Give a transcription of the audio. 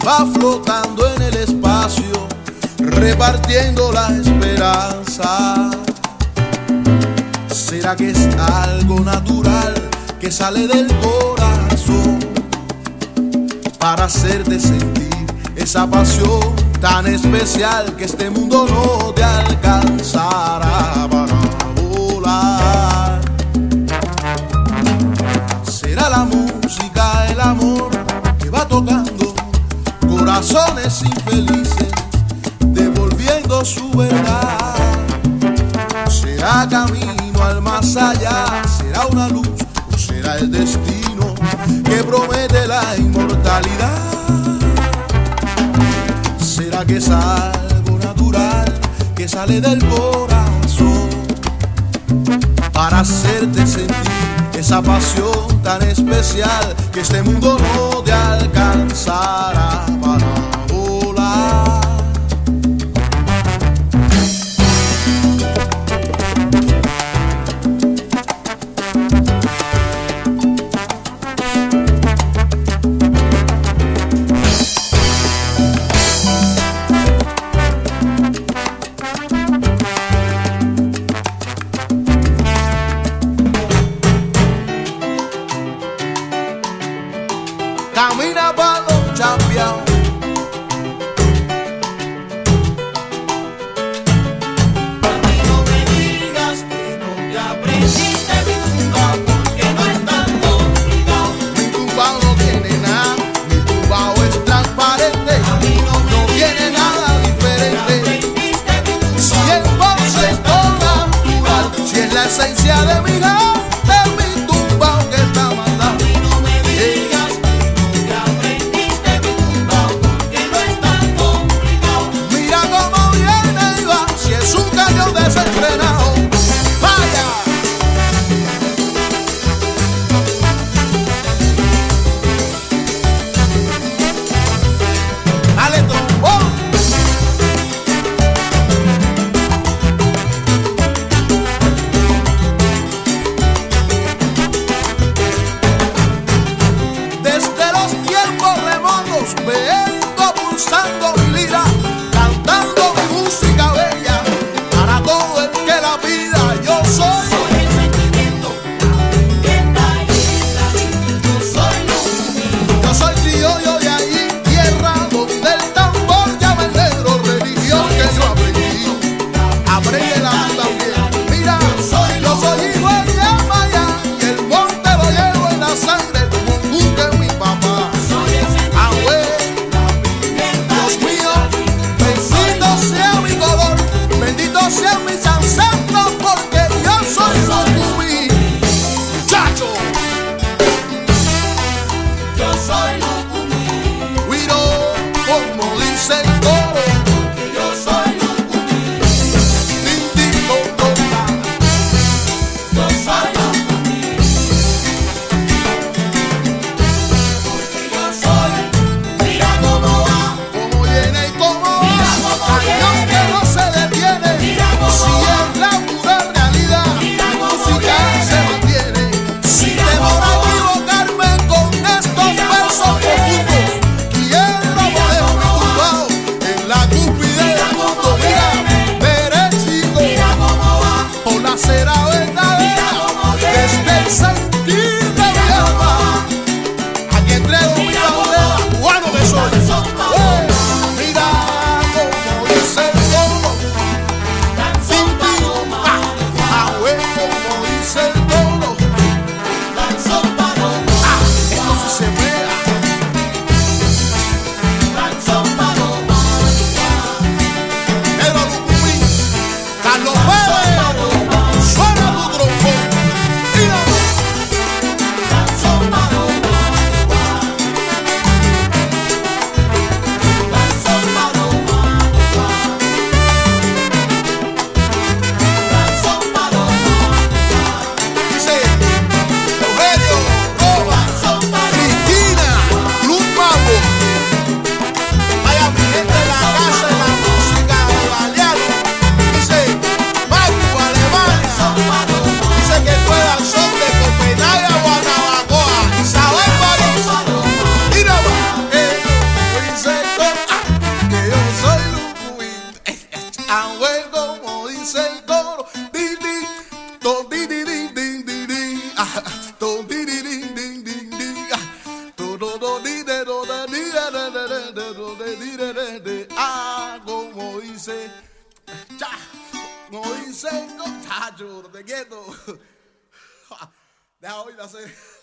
va flotando en el espacio, repartiendo la esperanza. ¿Será que es algo natural que sale del corazón para hacerte sentir esa pasión tan especial que este mundo no te alcanzará para volar? ¿Será la música, el amor que va tocando corazones infelices, devolviendo su verdad? ¿Será camino al más allá? ¿Será una luz o será el destino que promete la inmortalidad? ¿Será que es algo natural que sale del corazón para hacerte sentir esa pasión tan especial que este mundo no te alcanzará para volar? Camina pa' los champions. A mí no me digas que no te aprendiste mi tumba, porque no es tan complicado. Mi tumbao no tiene nada, mi tumbao es transparente, A mí no me no tiene nada que diferente. aprendiste mi tumba, Si es concepto natural, si es la esencia de mi gente, mi tumbao que está a mandando. mí no me digas que no te aprendiste mi tumba, porque no es tan complicado. Mira cómo viene y va, si es un cañón desenfrenado. ¡Vaya! ¡Dale trombón! Como dice, como dice, chacho, te quieto. Deja hoy la sé.